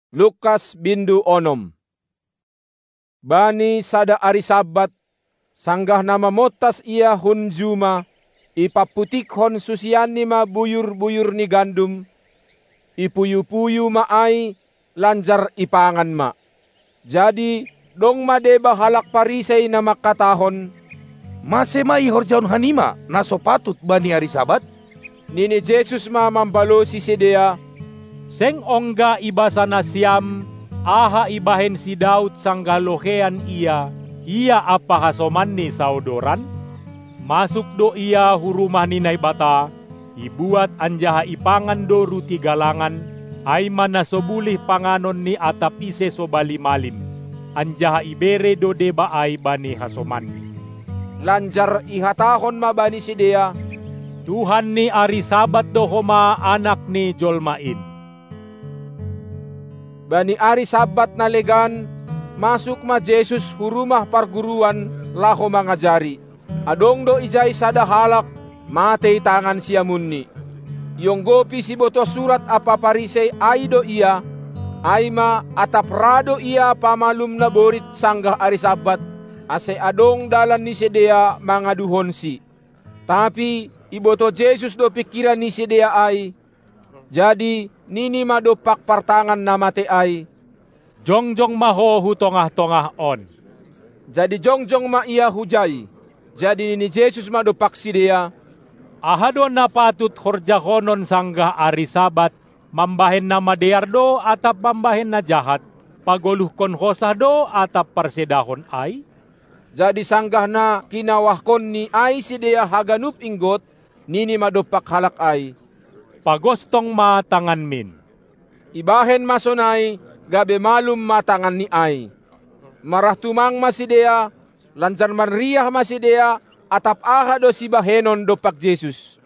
Lukas bindu onom. Bani sada ari Sabat, sanggah nama motas ia hun juma, ipaputikhon susian ni ma buyur-buyur ni gandum, ipuyu-puyu ma ay, lanjar ipangan ma. Jadi, dong madeba halak Parisei na makatahon, masema ihorjaon hanima naso patut bani ari Sabat? Nini Jesus ma mambalo si Sedea, seng ongga ibasa na siam, aha ibahen si Daud sanggah lohean ia apa hasoman ni saudoran? Masuk do ia hurumah ni Naibata, ibuat anjaha ipangan do ruti galangan, ay manasobulih panganon ni atap ise sobali malim, anjaha ibere do deba ay bani hasoman ni. Lanjar ihatahon ma bani Sedea, Tuhan ni ari Sabat do homa anak ni Jolmain. Bani ari Sabat na legan, masuk ma Jesus hurumah parguruan laho mangajari. Adong do ijay sada halak, matay tangan siya munni. Yung gopi si boto surat apa Parisei ay do iya, ay ma atap rado iya pamalum na borit sanggah ari Sabat, ase adong dalan ni Sedea mangaduhon si. Tapi iboto Jesus do pikiran ni Sedea ay, jadi nini madopak partangan na mate ay, jongjong maho hu tongah-tongah on. Jadi jongjong ma iya hujay. Jadi nini Jesus madopak Sedea, ahado na patut horjahonon sanggah ari Sabat, mambahen na madeardo atap mambahen na jahat, pagoluh kon hosah do atap parsedahon ay? Jadi sanggah na kinawahkon ni ay Sedea haganup inggot, nini madopak halak ay, pagostong matangan min. Ibahen masonay, gabe malum matangan ni ay. Marah tumang Sedea, lanjar manriyah Sedea, atap aha do si bahenon dopak Jesus.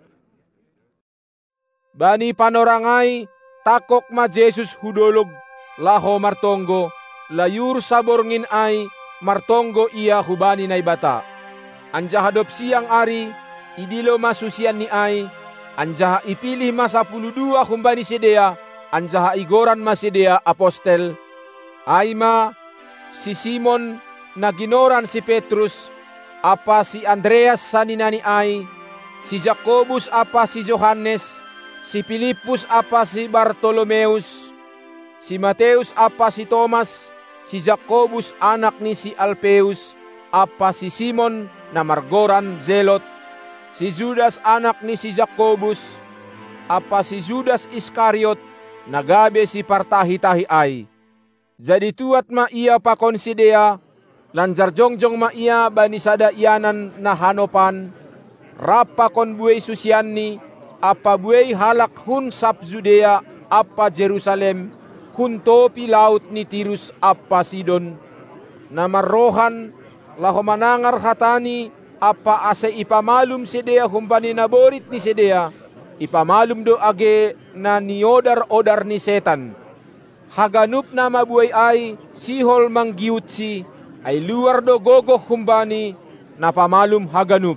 Bani panorangay, takok ma Jesus hudolog, laho martonggo, layur saborngin ay, martonggo iya hubani Naibata. Anjaha dop siang ari, idilo masusian ni ay, anjaha ipilih ma 12 humbani Sedea, anjaha igoran ma Sedea apostel. Ay ma, si Simon na ginoran si Petrus, apa si Andreas saninani ay, si Jacobus apa si Johannes, si Filipus apa si Bartolomeus, si Mateus apa si Thomas, si Jacobus anak ni si Alpeus, apa si Simon na margoran Zelot, si Judas anak ni si Jacobus, apa si Judas Iskariot, nagabe si partahi-tahi ay. Jadi tuat ma ia pakon Sedea, lanjar jongjong ma ia bani sada ianan na hanopan, rapa kon buay susianni, apa buay halak hun sap Judea, apa Jerusalem, hun topi laut ni Tirus, apa Sidon, na marrohan, laho manangar hatani, apa ase ipamalum Sedea humpani naborit ni Sedea, ipamalum do age na niodar-odar ni setan. Haganup na mabuhay ay sihol manggiutsi, ay luar do gogoh humbani, na pamalum haganup.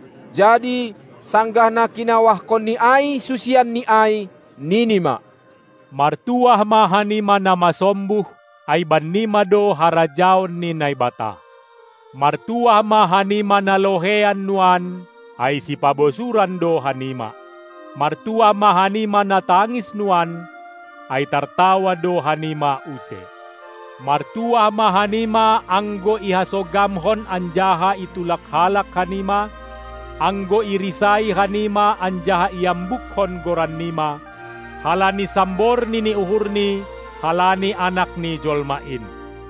Jadi sanggah na kinawah kon ni ay susian ni ay ninima. Martuah mahanima na masombuh, ay banima do harajaon ni Naibata. Martuah mahanima na lohean nuan, ay si pabosuran do hanima. Martuah mahanima na tangis nuan, ay tartawa do hanima use. Martuah mahanima anggo ihasogamhon anjaha itulak halak hanima, anggo irisai hanima anjaha iambukhon gorannima, halani sambor nini uhurni, halani anak ni Jolmain.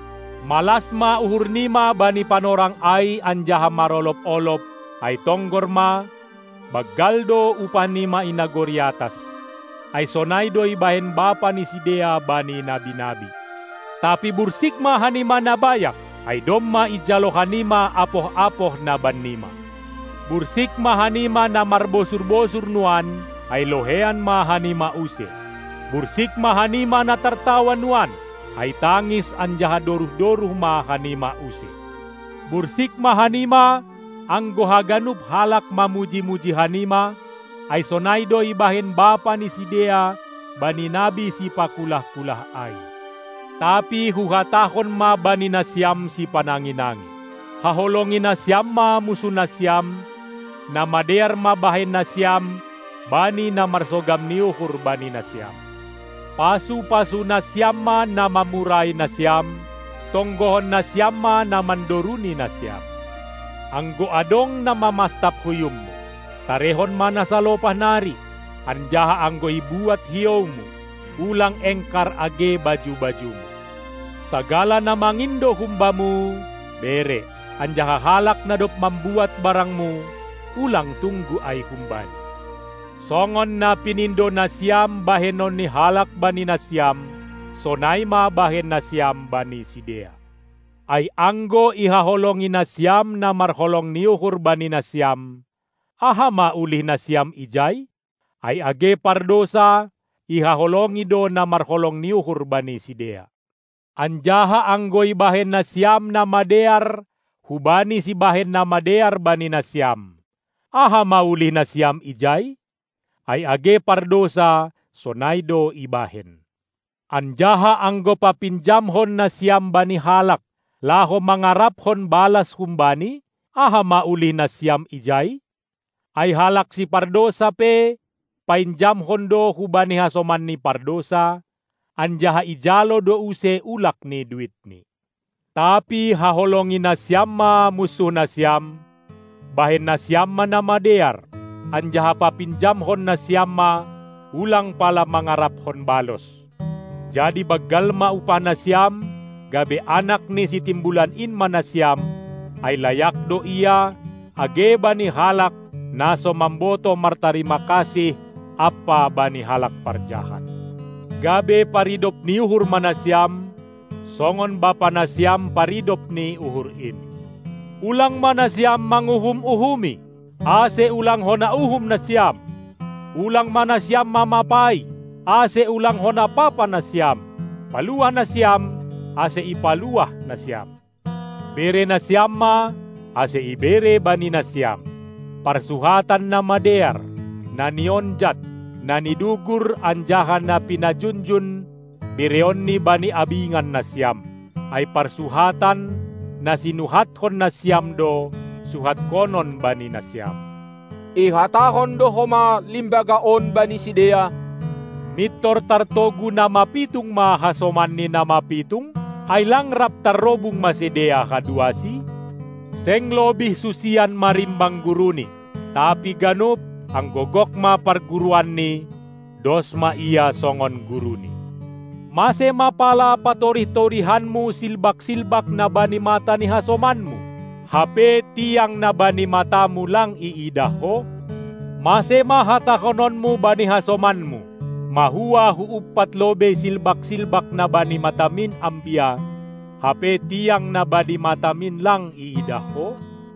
Malasma uhurnima bani panorang ay anjaha marolop-olop, ay tonggorma, bagaldo upanima inagoriatas, ay sonaydo ibahen bapa ni Sedea bani nabi-nabi. Tapi bursik mahanima nabayak, ay domma ijalo hanima apoh-apoh na banima. Bursik mahanima na marbosur-bosur nuan, ay lohean mahanima use. Bursik mahanima na tartawa nuan, ay tangis anjaha doruh-doruh mahanima use. Bursik mahanima, anggo haganup halak mamuji-muji hanima, ay sonaydo ibahen bapa ni Sedea, bani nabi si pakulah-kulah ay. Tapi huhatahon ma bani nasyam si pananginangi. Haholongin nasyam ma musuh nasyam, na madear ma bahen nasyam, bani na marsogam niuhur bani nasyam. Pasu-pasu nasyam ma na mamuray nasyam, tonggohon nasyam ma na mandoruni nasyam. Anggo adong na mamastap huyum mo, tarehon ma nasalopah nari, anjaha anggo ibuat hiyaw mo, ulang engkar age baju-baju mo. Sagala na mangindo humbamu, bere, anjaha halak na dop membuat barangmu, ulang tunggu ay humbani. Songon na pinindo nasyam bahenon ni halak bani nasyam, sonay ma bahen nasyam bani sidea. Ay anggo ihaholongi nasyam na marholong niuhur bani nasyam, ahama ulih nasyam ijay, ay age pardosa, ihaholongi do na marholong niuhur bani sidea. Anjaha anggoy bahen nasyam na madear, hubani si bahen na madear bani nasyam. Aha mauli nasyam ijay, ay age pardosa sonaydo ibahen. Anjaha anggo papinjamhon nasyam bani halak, laho mangaraphon balas humbani, aha mauli nasyam ijay, ay halak si pardosa pe, painjamhon do hubani hasoman ni pardosa, anjaha ijalo do use ulak ni duit ni. Tapi haholongi nasyam ma musuh nasyam, bahen nasyam ma na madear, anjaha papinjamhon nasyam ma, ulang pala mangaraphon balos. Jadi bagal ma upah nasyam, gabe anak ni si timbulan in manasyam, ay layak do iya, age bani halak, naso mamboto martarima kasih, apa bani halak parjahat. Gabe paridop ni uhur manasyam, songon bapa nasyam paridop ni uhur in. Ulang manasyam manguhum-uhumi, ase ulang hona uhum nasyam. Ulang manasyam mamapay, ase ulang hona papa nasyam. Paluah nasyam, ase ipaluah nasyam. Bere nasyam ma, ase ibere bani nasyam. Parsuhatan na madear, na nionjat, na nidugur anjahan na pinajunjun, bireon ni bani abingan nasyam. Ay parsuhatan na sinuhathon nasyam do, suhat konon bani nasyam. Ihatahon do homa limbagaon bani sidea, Mitor tartogu na mapitung mahasoman ni na mapitung, ay langrap tarobung masidea kaduasi, seng lobih susian marimbang guruni, tapi ganup ang gogok ma parguruan ni, dos ma iya songon guruni. Mase mapala patorih-torihanmu silbak-silbak na bani mata ni hasomanmu, hape tiang na bani matamu lang iidaho, mase mahatakononmu bani hasomanmu, mahuwa huupat lobe silbak-silbak na bani matamin ambia, hape tiang na bani matamin lang iidaho.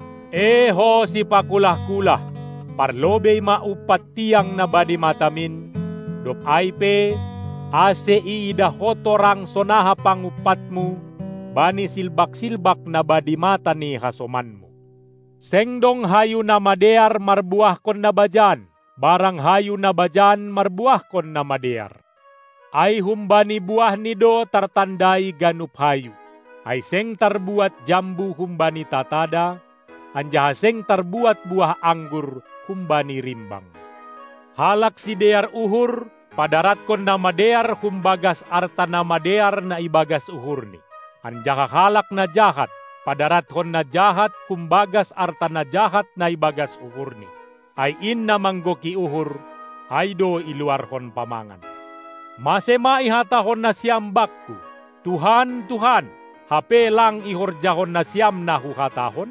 Eho si pakulah-kulah, parlobe maupat tiang na bani matamin, dop aype, ase iidaho torang sonaha pangupatmu, bani silbak-silbak na badi mata ni hasomanmu. Sengdong hayu na madear marbuah kon na bajan, barang hayu na bajan marbuah kon na madear. Ay humbani buah ni do tartandai ganup hayu, ay seng tarbuat jambu humbani tatada, anjaha seng tarbuat buah anggur humbani rimbang. Halak si dear uhur, padarat kon na madear humbagas arta na madear na ibagas uhur ni. Anjaha halak na jahat, padarat kon na jahat humbagas arta na jahat na ibagas uhur ni. Ay in na manggoki uhur, ay do iluar kon pamangan. Masema ihatahon na siyam bakku, Tuhan, Tuhan, hape lang ihorjahon na siyam na huhatahon.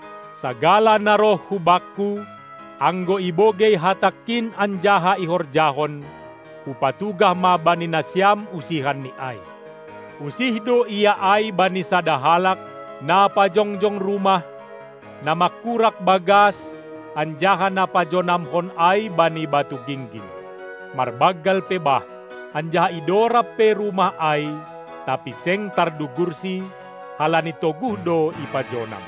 Sagala na roh hubakku, anggo ibogey hatakin anjaha ihorjahon, upatugah ma bani na siyam usihan ni ay. Usih do iya ay bani sadahalak, na pajongjong rumah, na makurak bagas, anjaha na pajonamhon ay bani batu gingging. Marbagal pebah, anjaha idorap pe rumah ay, tapi seng tardugursi, halani toguh do ipajonam.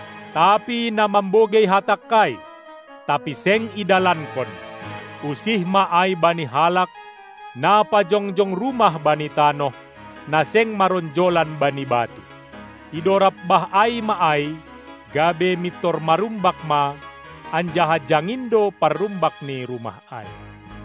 Tapi na mambogey hatakay, tapi seng idalankon, usih ma ay bani halak, na pajongjong rumah bani tanoh, naseng maronjolan bani batu. Idorap bah ay maay, gabe mitor marumbak ma, anjaha jangindo parumbak ni rumah ay.